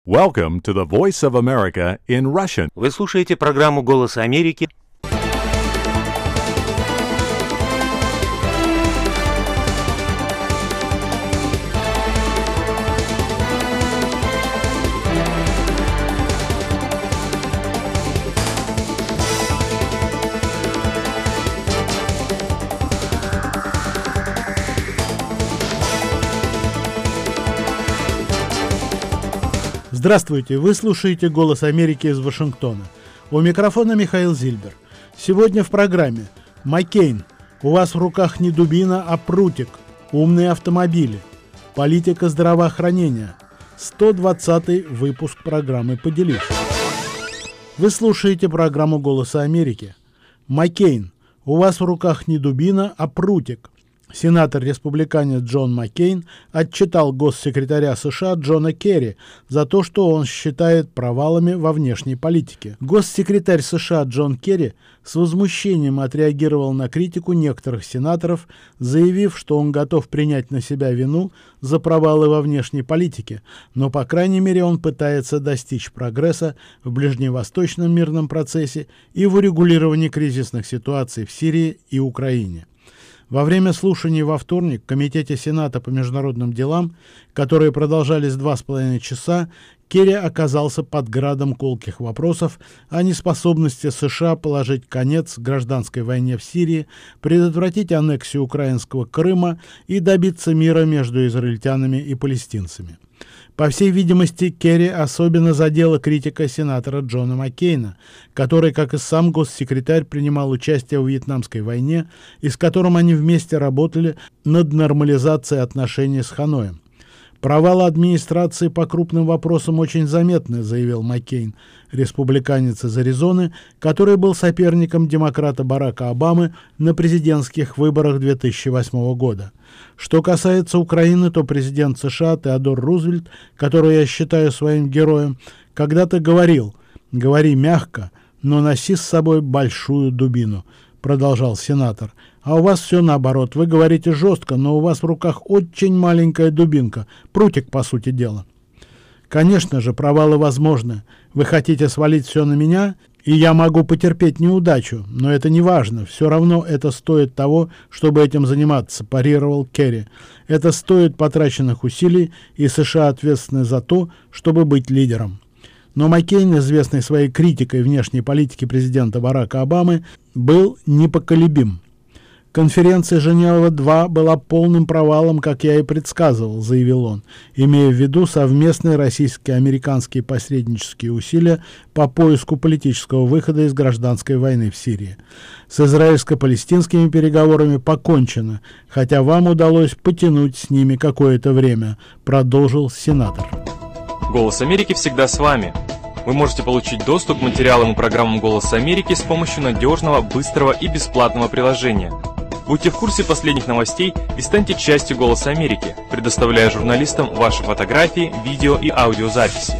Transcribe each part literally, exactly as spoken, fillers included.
Welcome to the Voice of America in Russian. Вы слушаете программу «Голос Америки». Здравствуйте, вы слушаете «Голос Америки» из Вашингтона. У микрофона Михаил Зильбер. Сегодня в программе «Маккейн. У вас в руках не дубина, а прутик. Умные автомобили. Политика здравоохранения». сто двадцатый выпуск программы «Поделись». Вы слушаете программу «Голоса Америки». «Маккейн. У вас в руках не дубина, а прутик». Сенатор-республиканец Джон Маккейн отчитал госсекретаря США Джона Керри за то, что он считает провалами во внешней политике. Госсекретарь США Джон Керри с возмущением отреагировал на критику некоторых сенаторов, заявив, что он готов принять на себя вину за провалы во внешней политике, но, по крайней мере, он пытается достичь прогресса в ближневосточном мирном процессе и в урегулировании кризисных ситуаций в Сирии и Украине. Во время слушаний во вторник в Комитете Сената по международным делам, которые продолжались два с половиной часа, Керри оказался под градом колких вопросов о неспособности США положить конец гражданской войне в Сирии, предотвратить аннексию украинского Крыма и добиться мира между израильтянами и палестинцами. По всей видимости, Керри особенно задела критика сенатора Джона Маккейна, который, как и сам госсекретарь, принимал участие в Вьетнамской войне и с которым они вместе работали над нормализацией отношений с Ханоем. «Провалы администрации по крупным вопросам очень заметны», — заявил Маккейн, республиканец из Аризоны, который был соперником демократа Барака Обамы на президентских выборах две тысячи восьмого года. Что касается Украины, то президент США Теодор Рузвельт, которого я считаю своим героем, когда-то говорил: «Говори мягко, но носи с собой большую дубину», — продолжал сенатор. «А у вас все наоборот. Вы говорите жестко, но у вас в руках очень маленькая дубинка, прутик, по сути дела». Конечно же, провалы возможны. Вы хотите свалить все на меня, и я могу потерпеть неудачу, но это не важно. Все равно это стоит того, чтобы этим заниматься, парировал Керри. Это стоит потраченных усилий, и США ответственны за то, чтобы быть лидером. Но Маккейн, известный своей критикой внешней политики президента Барака Обамы, был непоколебим. «Конференция Женева-два была полным провалом, как я и предсказывал», — заявил он, имея в виду совместные российско-американские посреднические усилия по поиску политического выхода из гражданской войны в Сирии. «С израильско-палестинскими переговорами покончено, хотя вам удалось потянуть с ними какое-то время», — продолжил сенатор. «Голос Америки всегда с вами». Вы можете получить доступ к материалам и программам «Голоса Америки» с помощью надежного, быстрого и бесплатного приложения. Будьте в курсе последних новостей и станьте частью «Голоса Америки», предоставляя журналистам ваши фотографии, видео и аудиозаписи.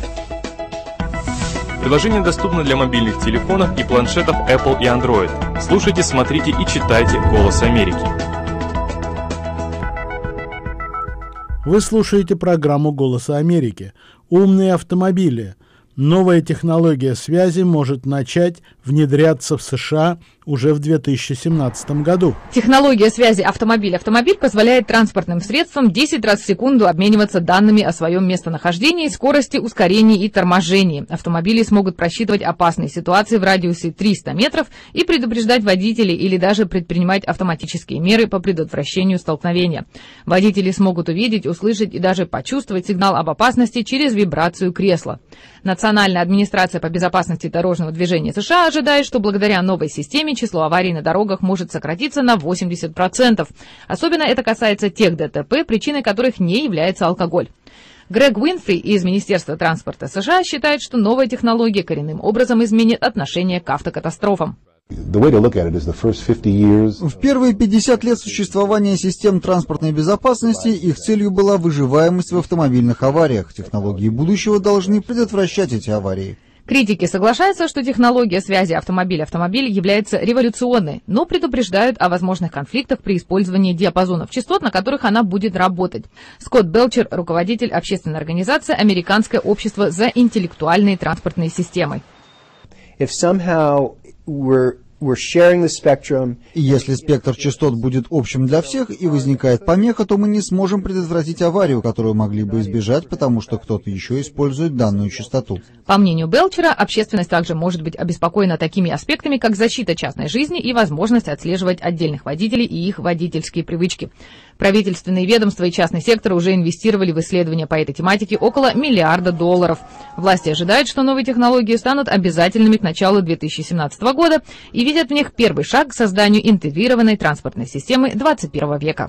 Приложение доступно для мобильных телефонов и планшетов Apple и Android. Слушайте, смотрите и читайте «Голос Америки». Вы слушаете программу «Голоса Америки». Умные автомобили. Новая технология связи может начать внедряться в США уже в две тысячи семнадцатом году. Технология связи автомобиль-автомобиль позволяет транспортным средствам десять раз в секунду обмениваться данными о своем местонахождении, скорости, ускорении и торможении. Автомобили смогут просчитывать опасные ситуации в радиусе триста метров и предупреждать водителей или даже предпринимать автоматические меры по предотвращению столкновения. Водители смогут увидеть, услышать и даже почувствовать сигнал об опасности через вибрацию кресла. Национальная администрация по безопасности дорожного движения США ожидает, что благодаря новой системе число аварий на дорогах может сократиться на восемьдесят процентов. Особенно это касается тех ДТП, причиной которых не является алкоголь. Грег Уинфри из Министерства транспорта США считает, что новая технология коренным образом изменит отношение к автокатастрофам. В первые пятьдесят лет существования систем транспортной безопасности их целью была выживаемость в автомобильных авариях. Технологии будущего должны предотвращать эти аварии. Критики соглашаются, что технология связи автомобиль-автомобиль является революционной, но предупреждают о возможных конфликтах при использовании диапазонов частот, на которых она будет работать. Скотт Белчер, руководитель общественной организации «Американское общество за интеллектуальные транспортные системы». If somehow we're We're sharing the spectrum. Если спектр частот будет общим для всех и возникает помеха, то мы не сможем предотвратить аварию, которую могли бы избежать, потому что кто-то еще использует данную частоту. По мнению Белчера, общественность также может быть обеспокоена такими аспектами, как защита частной жизни и возможность отслеживать отдельных водителей и их водительские привычки. Правительственные ведомства и частный сектор уже инвестировали в исследования по этой тематике около миллиарда долларов. Власти ожидают, что новые технологии станут обязательными к началу две тысячи семнадцатого года и видят в них первый шаг к созданию интегрированной транспортной системы двадцать первого века.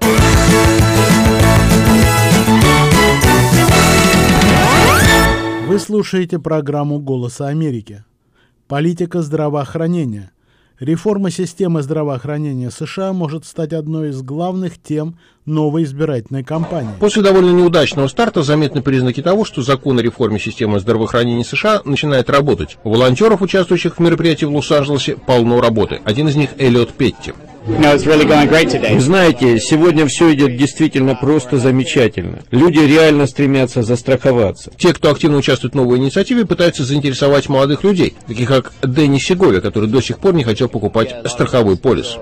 Вы слушаете программу «Голоса Америки». Политика здравоохранения. Реформа системы здравоохранения США может стать одной из главных тем новой избирательной кампании. После довольно неудачного старта заметны признаки того, что закон о реформе системы здравоохранения США начинает работать. У волонтеров, участвующих в мероприятии в Лос-Анджелесе, полно работы. Один из них — Эллиот Петти. Вы знаете, сегодня все идет действительно просто замечательно. Люди реально стремятся застраховаться. Те, кто активно участвует в новой инициативе, пытаются заинтересовать молодых людей, таких как Дэнни Сеговия, который до сих пор не хотел покупать страховой полис.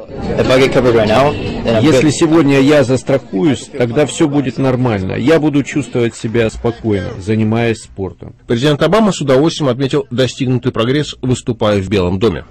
Если сегодня я застрахуюсь, тогда все будет нормально. Я буду чувствовать себя спокойно, занимаясь спортом. Президент Обама с удовольствием отметил достигнутый прогресс, выступая в Белом доме.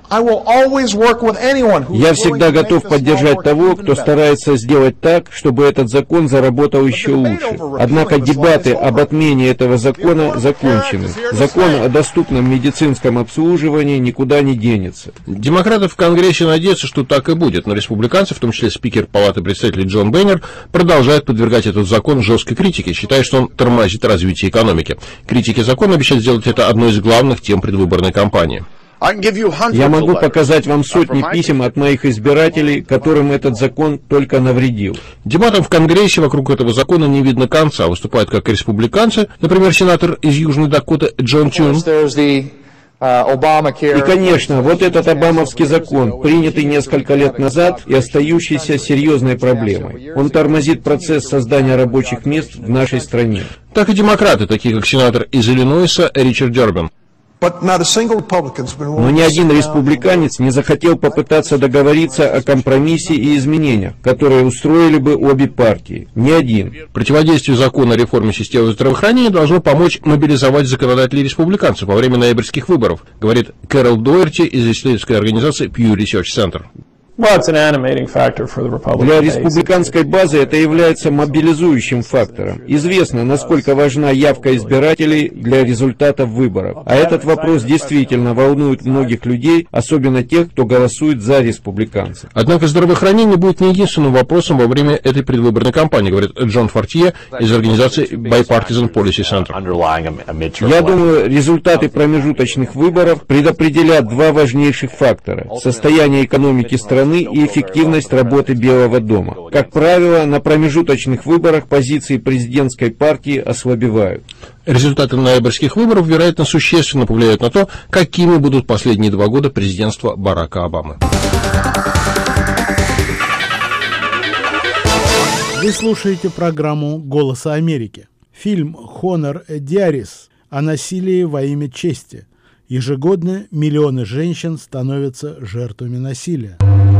Я всегда готов поддержать того, кто старается сделать так, чтобы этот закон заработал еще лучше. Однако дебаты об отмене этого закона закончены. Закон о доступном медицинском обслуживании никуда не денется. Демократы в Конгрессе надеются, что так и будет, но республиканцы, в том числе спикер Палаты представителей Джон Бейнер, продолжают подвергать этот закон жесткой критике, считая, что он тормозит развитие экономики. Критики закона обещают сделать это одной из главных тем предвыборной кампании. Я могу показать вам сотни писем от моих избирателей, которым этот закон только навредил. Дебатам в Конгрессе вокруг этого закона не видно конца. Выступают как республиканцы, например, сенатор из Южной Дакоты Джон Тюн. И, конечно, вот этот обамовский закон, принятый несколько лет назад и остающийся серьезной проблемой. Он тормозит процесс создания рабочих мест в нашей стране. Так и демократы, такие как сенатор из Иллинойса Ричард Дербин. Но ни один республиканец не захотел попытаться договориться о компромиссе и изменениях, которые устроили бы обе партии. Ни один. Противодействию закона о реформе системы здравоохранения должно помочь мобилизовать законодателей республиканцев во время ноябрьских выборов, говорит Кэрол Дуэрти из исследовательской организации Pew Research Center. Для республиканской базы это является мобилизующим фактором. Известно, насколько важна явка избирателей для результатов выборов. А этот вопрос действительно волнует многих людей, особенно тех, кто голосует за республиканцев. Однако здравоохранение будет не единственным вопросом во время этой предвыборной кампании, говорит Джон Фортье из организации Bipartisan Policy Center. Я думаю, результаты промежуточных выборов предопределят два важнейших фактора: состояние экономики страны и эффективность работы Белого дома. Как правило, на промежуточных выборах позиции президентской партии ослабевают. Результаты ноябрьских выборов, вероятно, существенно повлияют на то, какими будут последние два года президентства Барака Обамы. Вы слушаете программу «Голоса Америки». Фильм «Honor Diaries» о насилии во имя чести. Ежегодно миллионы женщин становятся жертвами насилия.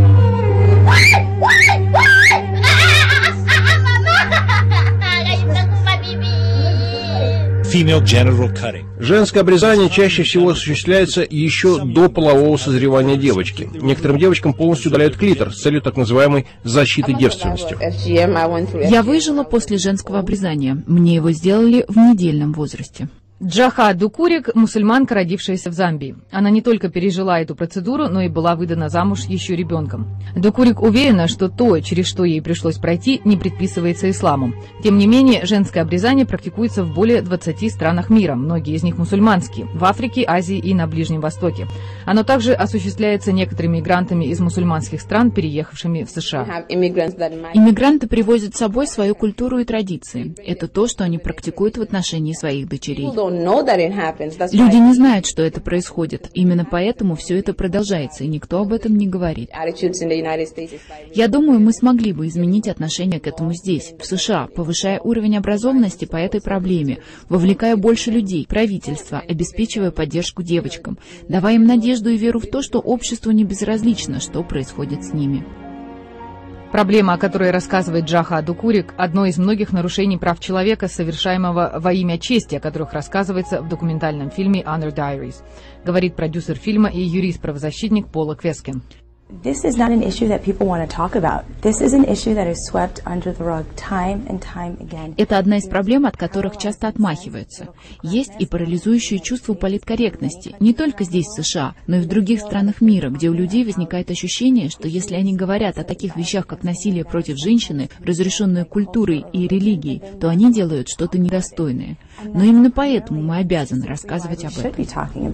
Женское обрезание чаще всего осуществляется еще до полового созревания девочки. Некоторым девочкам полностью удаляют клитор с целью так называемой защиты девственности. Я выжила после женского обрезания. Мне его сделали в недельном возрасте. Джаха Дукурик – мусульманка, родившаяся в Замбии. Она не только пережила эту процедуру, но и была выдана замуж еще ребенком. Дукурик уверена, что то, через что ей пришлось пройти, не предписывается исламом. Тем не менее, женское обрезание практикуется в более двадцати странах мира, многие из них мусульманские, в Африке, Азии и на Ближнем Востоке. Оно также осуществляется некоторыми мигрантами из мусульманских стран, переехавшими в США. Иммигранты привозят с собой свою культуру и традиции. Это то, что они практикуют в отношении своих дочерей. Люди не знают, что это происходит. Именно поэтому все это продолжается, и никто об этом не говорит. Я думаю, мы смогли бы изменить отношение к этому здесь, в США, повышая уровень образованности по этой проблеме, вовлекая больше людей, правительства, обеспечивая поддержку девочкам, давая им надежду и веру в то, что обществу не безразлично, что происходит с ними. Проблема, о которой рассказывает Джаха Адукурик, одно из многих нарушений прав человека, совершаемого во имя чести, о которых рассказывается в документальном фильме «Honor Diaries», говорит продюсер фильма и юрист-правозащитник Пола Квескин. This is not an issue that people want to talk about. This is an issue that is swept under the rug time and time again. Это одна из проблем, от которых часто отмахиваются. Есть и парализующее чувство политкорректности, не только здесь, в США, но и в других странах мира, где у людей возникает ощущение, что если они говорят о таких вещах, как насилие против женщины, разрешенное культурой и религией, то они делают что-то недостойное. Но именно поэтому мы обязаны рассказывать об этом.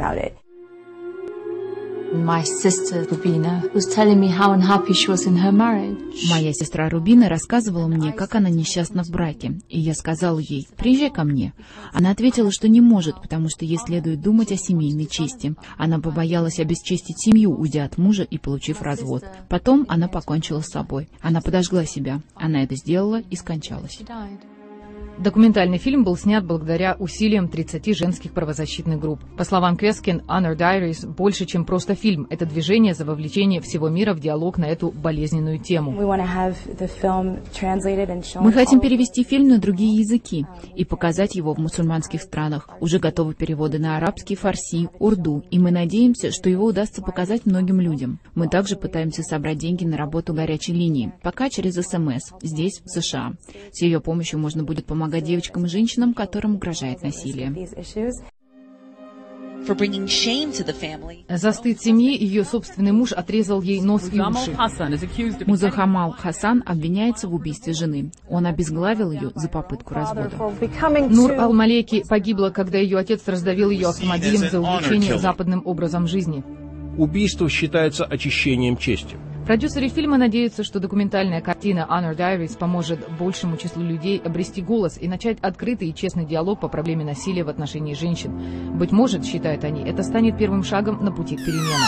My sister Rubina was telling me how unhappy she was in her marriage. Моя сестра Рубина рассказывала мне, как она несчастна в браке, и я сказала ей: «Приезжай ко мне». Она ответила, что не может, потому что ей следует думать о семейной чести. Она побоялась обесчестить семью, уйдя от мужа и получив развод. Потом она покончила с собой. Она подожгла себя. Она это сделала и скончалась. Документальный фильм был снят благодаря усилиям тридцати женских правозащитных групп. По словам Квескин, Honor Diaries больше, чем просто фильм. Это движение за вовлечение всего мира в диалог на эту болезненную тему. Мы хотим перевести фильм на другие языки и показать его в мусульманских странах. Уже готовы переводы на арабский, фарси, урду, и мы надеемся, что его удастся показать многим людям. Мы также пытаемся собрать деньги на работу горячей линии, пока через эс эм эс, здесь, в США. С ее помощью можно будет помогать девочкам и женщинам, которым угрожает насилие. За стыд семьи ее собственный муж отрезал ей нос и уши. Музахамал Хасан обвиняется в убийстве жены. Он обезглавил ее за попытку развода. Нур Ал-Малеки погибла, когда ее отец раздавил ее автомобилем за увлечение западным образом жизни. Убийство считается очищением чести. Продюсеры фильма надеются, что документальная картина Honor Diaries поможет большему числу людей обрести голос и начать открытый и честный диалог по проблеме насилия в отношении женщин. Быть может, считают они, это станет первым шагом на пути к переменам.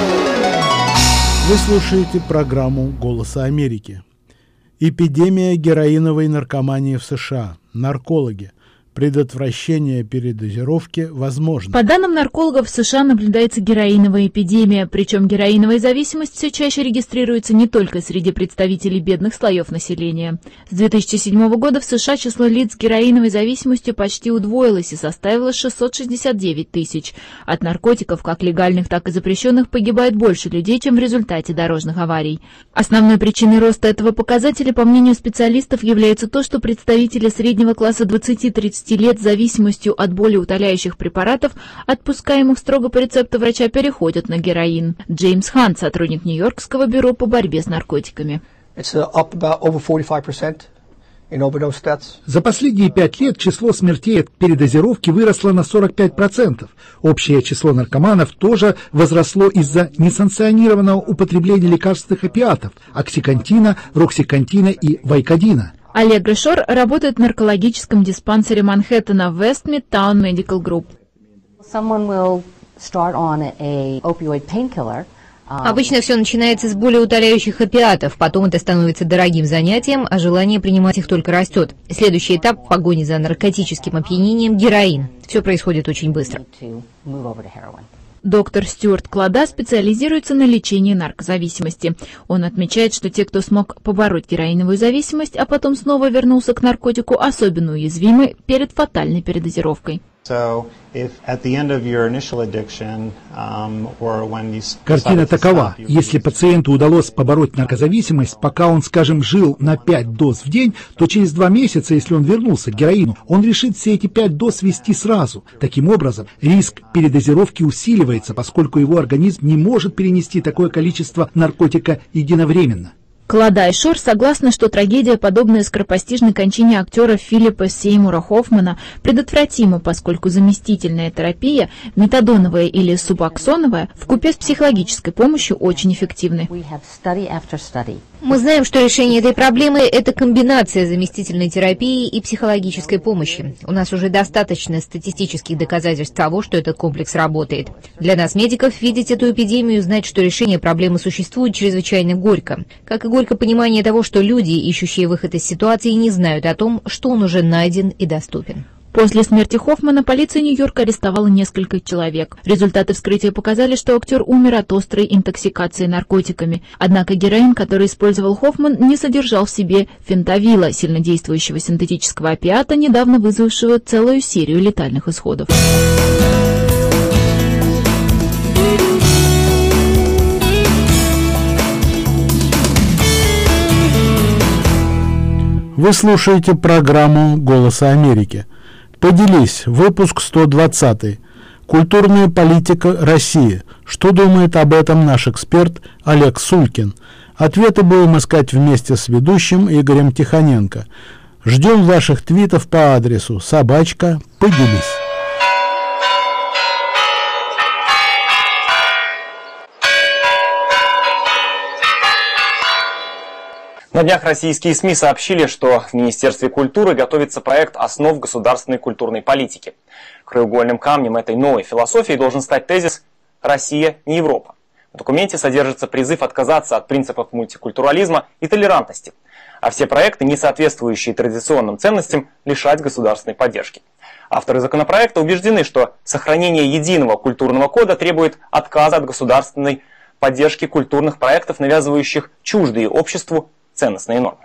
Вы слушаете программу «Голоса Америки». Эпидемия героиновой наркомании в США. Наркологи. Предотвращение передозировки возможно. По данным наркологов, в США наблюдается героиновая эпидемия, причем героиновая зависимость все чаще регистрируется не только среди представителей бедных слоев населения. С две тысячи седьмого года в США число лиц с героиновой зависимостью почти удвоилось и составило шестьсот шестьдесят девять тысяч. От наркотиков, как легальных, так и запрещенных, погибает больше людей, чем в результате дорожных аварий. Основной причиной роста этого показателя, по мнению специалистов, является то, что представители среднего класса двадцати-тридцати лет с зависимостью от болеутоляющих препаратов, отпускаемых строго по рецепту врача, переходят на героин. Джеймс Хан, сотрудник Нью-Йоркского бюро по борьбе с наркотиками. За последние пять лет число смертей от передозировки выросло на сорок пять процентов. Общее число наркоманов тоже возросло из-за несанкционированного употребления лекарственных опиатов – оксикантина, роксикантина и вайкодина. Аллегра Шор работает в наркологическом диспансере Манхэттена в West Midtown Medical Group. Обычно все начинается с болеутоляющих опиатов, потом это становится дорогим занятием, а желание принимать их только растет. Следующий этап в погоне за наркотическим опьянением – героин. Все происходит очень быстро. Доктор Стюарт Клада специализируется на лечении наркозависимости. Он отмечает, что те, кто смог побороть героиновую зависимость, а потом снова вернулся к наркотику, особенно уязвимы перед фатальной передозировкой. Картина такова. Если пациенту удалось побороть наркозависимость, пока он, скажем, жил на пять доз в день, то через два месяца, если он вернулся к героину, он решит все эти пять доз ввести сразу. Таким образом, риск передозировки усиливается, поскольку его организм не может перенести такое количество наркотика единовременно. Клада и Шор согласны, что трагедия, подобная скоропостижной кончине актера Филиппа Сеймура Хоффмана, предотвратима, поскольку заместительная терапия, метадоновая или субоксоновая, вкупе с психологической помощью очень эффективны. Мы знаем, что решение этой проблемы – это комбинация заместительной терапии и психологической помощи. У нас уже достаточно статистических доказательств того, что этот комплекс работает. Для нас, медиков, видеть эту эпидемию и знать, что решение проблемы существует, чрезвычайно горько. Как и горько понимание того, что люди, ищущие выход из ситуации, не знают о том, что он уже найден и доступен. После смерти Хоффмана полиция Нью-Йорка арестовала несколько человек. Результаты вскрытия показали, что актер умер от острой интоксикации наркотиками. Однако героин, который использовал Хоффман, не содержал в себе фентавила, сильнодействующего синтетического опиата, недавно вызвавшего целую серию летальных исходов. Вы слушаете программу «Голоса Америки». Поделись, выпуск сто двадцать. Культурная политика России. Что думает об этом наш эксперт Олег Сулькин? Ответы будем искать вместе с ведущим Игорем Тихоненко. Ждем ваших твитов по адресу собачка «Поделись». На днях российские СМИ сообщили, что в Министерстве культуры готовится проект основ государственной культурной политики. Краеугольным камнем этой новой философии должен стать тезис «Россия не Европа». В документе содержится призыв отказаться от принципов мультикультурализма и толерантности, а все проекты, не соответствующие традиционным ценностям, лишать государственной поддержки. Авторы законопроекта убеждены, что сохранение единого культурного кода требует отказа от государственной поддержки культурных проектов, навязывающих чуждые обществу ценностные нормы.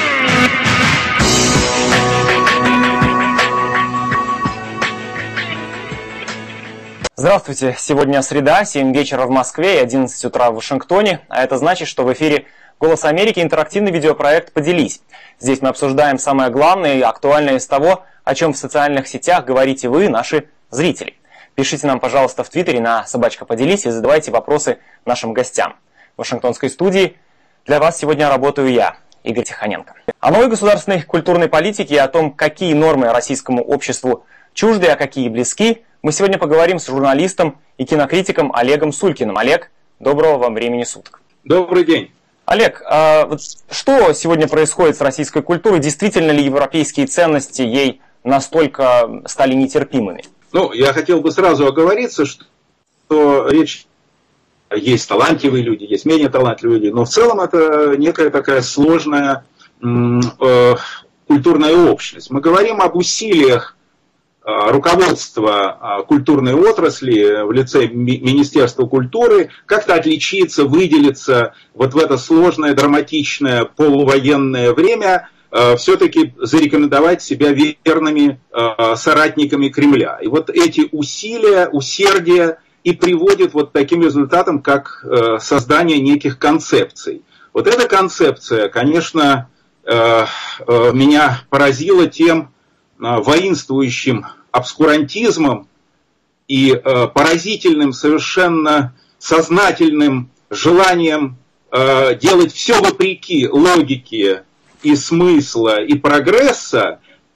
Здравствуйте! Сегодня среда, семь вечера в Москве и одиннадцать утра в Вашингтоне, а это значит, что в эфире «Голос Америки» интерактивный видеопроект «Поделись». Здесь мы обсуждаем самое главное и актуальное из того, о чем в социальных сетях говорите вы, наши зрители. Пишите нам, пожалуйста, в Твиттере на собачка «Поделись» и задавайте вопросы нашим гостям. В Вашингтонской студии для вас сегодня работаю я, Игорь Тихоненко. О новой государственной культурной политике и о том, какие нормы российскому обществу чужды, а какие близки, мы сегодня поговорим с журналистом и кинокритиком Олегом Сулькиным. Олег, доброго вам времени суток. Добрый день. Олег, а вот что сегодня происходит с российской культурой? Действительно ли европейские ценности ей настолько стали нетерпимыми? Ну, я хотел бы сразу оговориться, что речь... Есть талантливые люди, есть менее талантливые люди, но в целом это некая такая сложная э, культурная общность. Мы говорим об усилиях э, руководства э, культурной отрасли в лице ми- Министерства культуры как-то отличиться, выделиться вот в это сложное, драматичное, полувоенное время, э, все-таки зарекомендовать себя верными э, соратниками Кремля. И вот эти усилия, усердие и приводит вот к таким результатам, как э, создание неких концепций. Вот эта концепция, конечно, э, э, меня поразила тем э, воинствующим обскурантизмом и э, поразительным, совершенно сознательным желанием э, делать все вопреки логике и смысла и прогресса,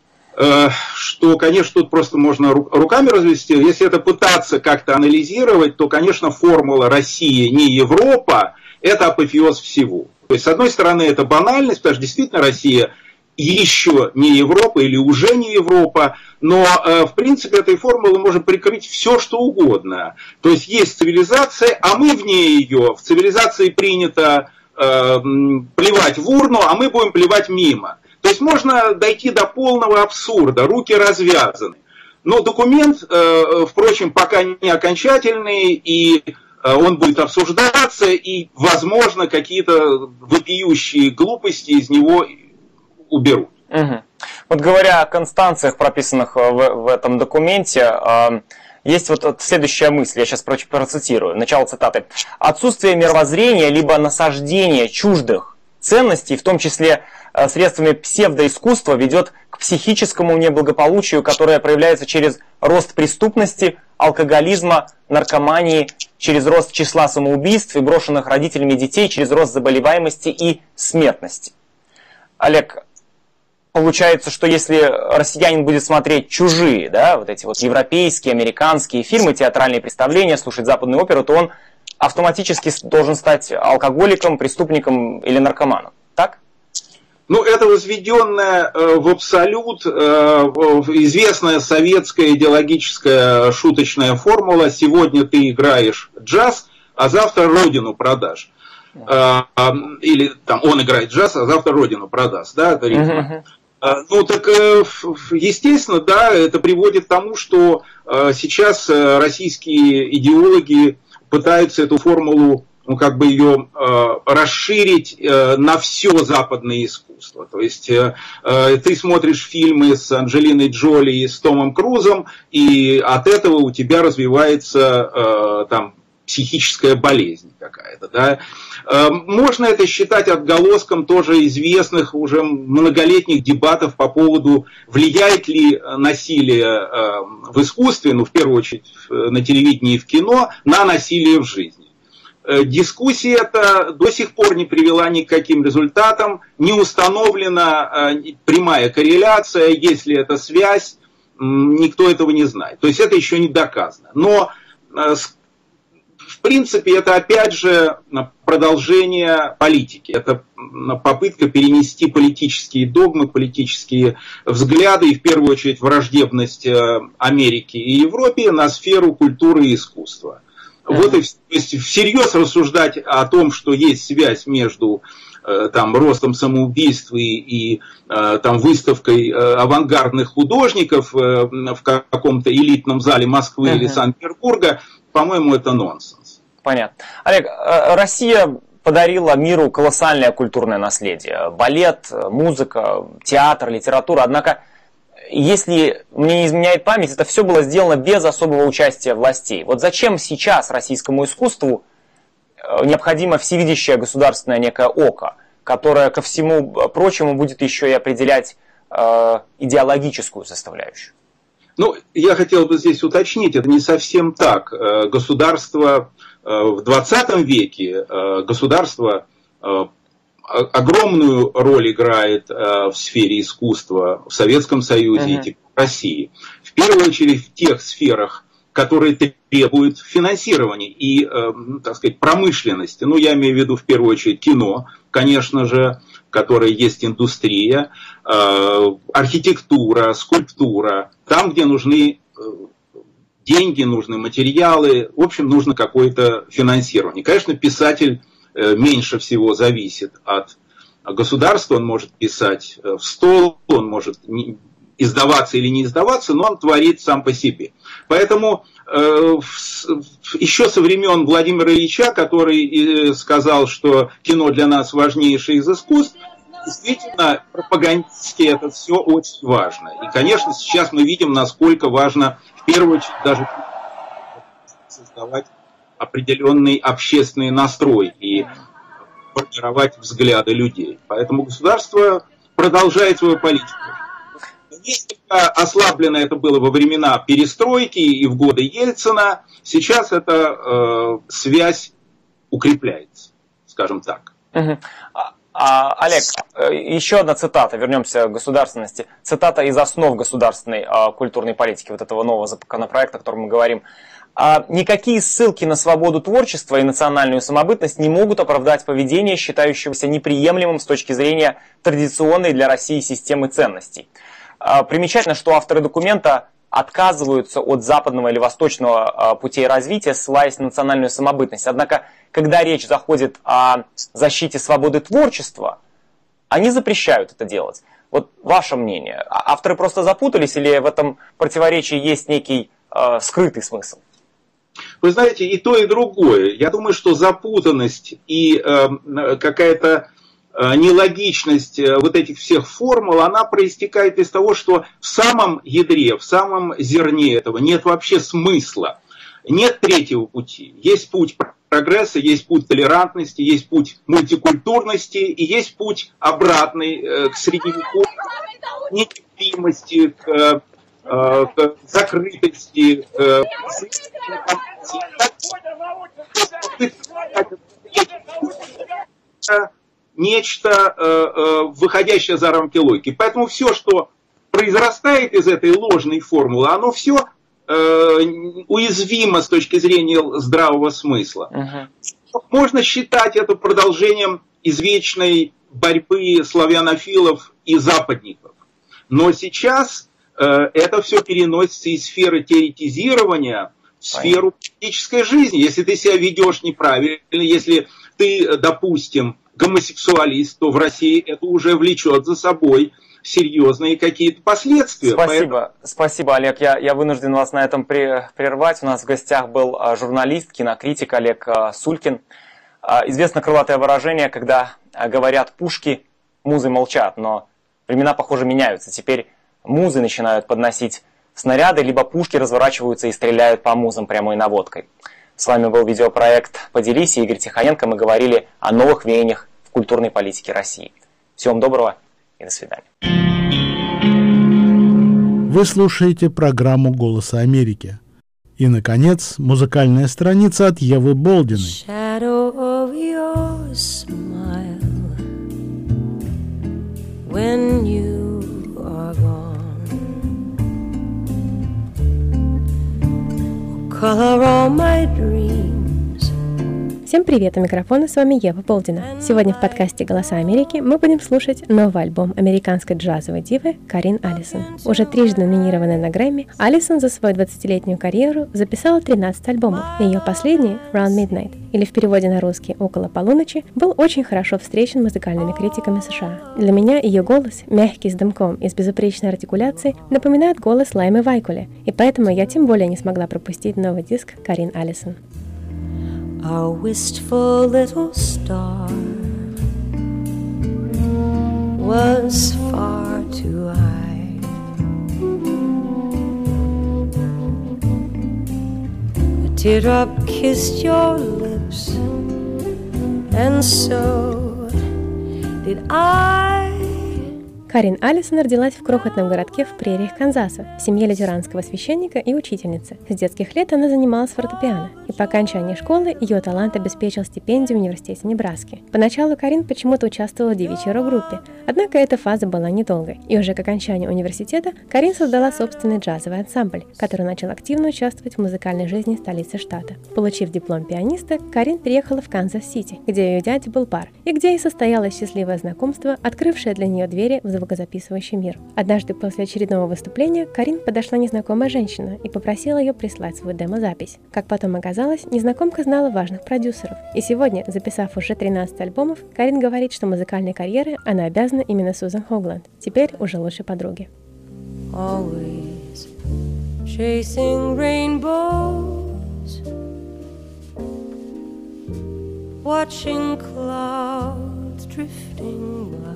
что, конечно, тут просто можно руками развести. Если это пытаться как-то анализировать, то, конечно, формула «Россия не Европа» – это апофеоз всего. То есть, с одной стороны, это банальность, потому что действительно Россия еще не Европа или уже не Европа, но, в принципе, этой формулой можно прикрыть все, что угодно. То есть, есть цивилизация, а мы вне ее. В цивилизации принято э, плевать в урну, а мы будем плевать мимо. То есть можно дойти до полного абсурда, руки развязаны. Но документ, э, впрочем, пока не окончательный, и э, он будет обсуждаться, и, возможно, какие-то вопиющие глупости из него уберут. Угу. Вот говоря о констанциях, прописанных в, в этом документе, э, есть вот, вот следующая мысль, я сейчас процитирую, начало цитаты. «Отсутствие мировоззрения либо насаждение чуждых ценностей, в том числе средствами псевдоискусства, ведет к психическому неблагополучию, которое проявляется через рост преступности, алкоголизма, наркомании, через рост числа самоубийств и брошенных родителями детей, через рост заболеваемости и смертности». Олег, получается, что если россиянин будет смотреть чужие, да, вот эти вот европейские, американские фильмы, театральные представления, слушать западную оперу, то он автоматически должен стать алкоголиком, преступником или наркоманом. Так? Ну, это возведенная э, в абсолют э, известная советская идеологическая шуточная формула: сегодня ты играешь джаз, а завтра родину продашь. Э, э, или там он играет джаз, а завтра родину продаст. Да, это ритм. Uh-huh. э, ну, так, э, естественно, да, это приводит к тому, что э, сейчас э, российские идеологи пытаются эту формулу, ну, как бы ее э, расширить э, на все западное искусство. То есть э, э, ты смотришь фильмы с Анджелиной Джоли и с Томом Крузом, и от этого у тебя развивается э, там психическая болезнь какая-то. Да? Э, можно это считать отголоском тоже известных уже многолетних дебатов по поводу, влияет ли насилие э, в искусстве, ну, в первую очередь на телевидении и в кино, на насилие в жизни. Дискуссия эта до сих пор не привела ни к каким результатам, не установлена прямая корреляция, есть ли это связь, никто этого не знает. То есть это еще не доказано. Но в принципе это опять же продолжение политики. Это попытка перенести политические догмы, политические взгляды и в первую очередь враждебность Америки и Европе на сферу культуры и искусства. Вот и то есть всерьез рассуждать о том, что есть связь между э, там, ростом самоубийств и, и э, там, выставкой э, авангардных художников э, в каком-то элитном зале Москвы uh-huh. или Санкт-Петербурга, по-моему, это нонсенс. Понятно. Олег, Россия подарила миру колоссальное культурное наследие. Балет, музыка, театр, литература. Однако, если мне не изменяет память, это все было сделано без особого участия властей. Вот зачем сейчас российскому искусству необходимо всевидящее государственное некое око, которое ко всему прочему будет еще и определять э, идеологическую составляющую? Ну, я хотел бы здесь уточнить, это не совсем так. Государство в двадцатом веке, государство огромную роль играет э, в сфере искусства в Советском Союзе uh-huh. и в России. В первую очередь в тех сферах, которые требуют финансирования и, э, так сказать, промышленности. Ну, я имею в виду в первую очередь кино, конечно же, в которой есть индустрия, э, архитектура, скульптура. Там, где нужны э, деньги, нужны материалы, в общем, нужно какое-то финансирование. Конечно, писатель меньше всего зависит от государства, он может писать в стол, он может издаваться или не издаваться, но он творит сам по себе. Поэтому э, еще со времен Владимира Ильича, который сказал, что кино для нас важнейшее из искусств, действительно пропагандистски это все очень важно. И, конечно, сейчас мы видим, насколько важно в первую очередь даже создавать определенный общественный настрой и формировать взгляды людей. Поэтому государство продолжает свою политику. Несколько ослаблено это было во времена перестройки и в годы Ельцина. Сейчас эта э, связь укрепляется, скажем так. Угу. А, Олег, еще одна цитата, вернемся к государственности. Цитата из основ государственной а, культурной политики, вот этого нового законопроекта, о котором мы говорим. А, никакие ссылки на свободу творчества и национальную самобытность не могут оправдать поведение, считающегося неприемлемым с точки зрения традиционной для России системы ценностей. А, примечательно, что авторы документа отказываются от западного или восточного а, путей развития, ссылаясь на национальную самобытность. Однако, когда речь заходит о защите свободы творчества, они запрещают это делать. Вот ваше мнение. Авторы просто запутались или в этом противоречии есть некий э, скрытый смысл? Вы знаете, и то, и другое. Я думаю, что запутанность и э, какая-то э, нелогичность э, вот этих всех формул, она проистекает из того, что в самом ядре, в самом зерне этого нет вообще смысла. Нет третьего пути. Есть путь прогресса, есть путь толерантности, есть путь мультикультурности и есть путь обратный э, к средневековью, к нетерпимости, к, э, к закрытости. Э, нечто, э, э, выходящее за рамки логики. Поэтому все, что произрастает из этой ложной формулы, оно все э, уязвимо с точки зрения здравого смысла. Uh-huh. Можно считать это продолжением извечной борьбы славянофилов и западников. Но сейчас э, это все переносится из сферы теоретизирования в сферу практической жизни. Если ты себя ведешь неправильно, если ты, допустим, гомосексуалист, то в России это уже влечет за собой серьезные какие-то последствия. Спасибо, Поэтому... спасибо, Олег. Я, я вынужден вас на этом прервать. У нас в гостях был журналист, кинокритик Олег Сулькин. Известно крылатое выражение, когда говорят пушки, музы молчат, но времена, похоже, меняются. Теперь музы начинают подносить снаряды, либо пушки разворачиваются и стреляют по музам прямой наводкой. С вами был видеопроект «Поделись», Игорь Тихоненко. Мы говорили о новых веяниях в культурной политике России. Всего вам доброго и до свидания. Вы слушаете программу «Голоса Америки». И, наконец, музыкальная страница от Евы Болдиной. Всем привет, у микрофона с вами Ева Болдина. Сегодня в подкасте «Голоса Америки» мы будем слушать новый альбом американской джазовой дивы Карин Аллисон. Уже трижды номинированная на Грэмми, Аллисон за свою двадцатилетнюю карьеру записала тринадцать альбомов. Ее последний, Round Midnight, или в переводе на русский «Около полуночи», был очень хорошо встречен музыкальными критиками США. Для меня ее голос, мягкий с дымком и с безупречной артикуляцией, напоминает голос Лаймы Вайкуле, и поэтому я тем более не смогла пропустить новый диск Карин Аллисон. A wistful little star was far too high. A teardrop kissed your lips, and so did I. Карин Аллисон родилась в крохотном городке в прериях Канзаса, в семье лютеранского священника и учительницы. С детских лет она занималась фортепиано, и по окончании школы ее талант обеспечил стипендию в университете Небраски. Поначалу Карин почему-то участвовала в девичьей рок-группе, однако эта фаза была недолгой, и уже к окончанию университета Карин создала собственный джазовый ансамбль, который начал активно участвовать в музыкальной жизни столицы штата. Получив диплом пианиста, Карин переехала в Канзас-Сити, где ее дядя был бар, и где и состоялось счастливое знакомство, открывшее для нее двери в звукозаписывающий мир. Однажды после очередного выступления Карин подошла незнакомая женщина и попросила ее прислать свою демозапись. Как потом оказалось, незнакомка знала важных продюсеров. И сегодня, записав уже тринадцать альбомов, Карин говорит, что музыкальной карьеры она обязана именно Сьюзан Хогланд, теперь уже лучшей подруге. Always chasing rainbows, watching clouds drifting by.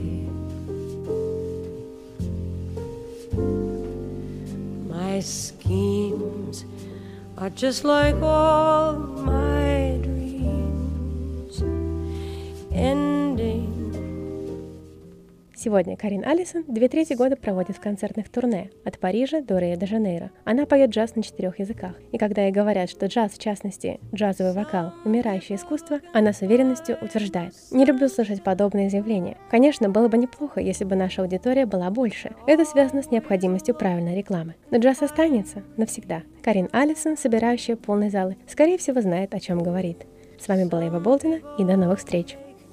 My schemes are just like all my dreams, ending. Сегодня Карин Аллисон две трети года проводит в концертных турне от Парижа до Рио-де-Жанейро. Она поет джаз на четырех языках. И когда ей говорят, что джаз, в частности, джазовый вокал, умирающее искусство, она с уверенностью утверждает: «Не люблю слышать подобные заявления. Конечно, было бы неплохо, если бы наша аудитория была больше. Это связано с необходимостью правильной рекламы. Но джаз останется навсегда». Карин Аллисон, собирающая полные залы, скорее всего, знает, о чем говорит. С вами была Ева Болдина, и до новых встреч.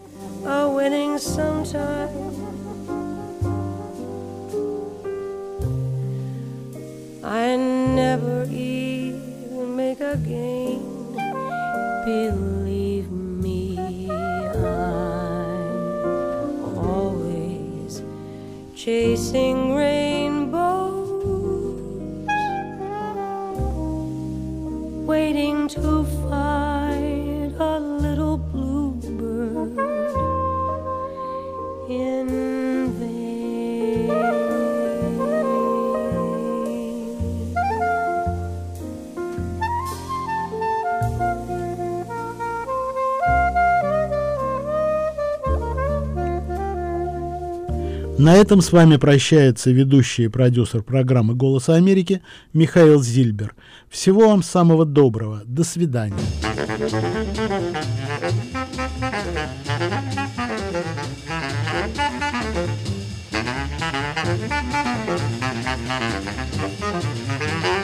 I never even make a gain. Believe me, I'm always chasing rainbows, waiting to find a little bluebird in vain. На этом с вами прощается ведущий и продюсер программы «Голоса Америки» Михаил Зильбер. Всего вам самого доброго. До свидания. Thank you.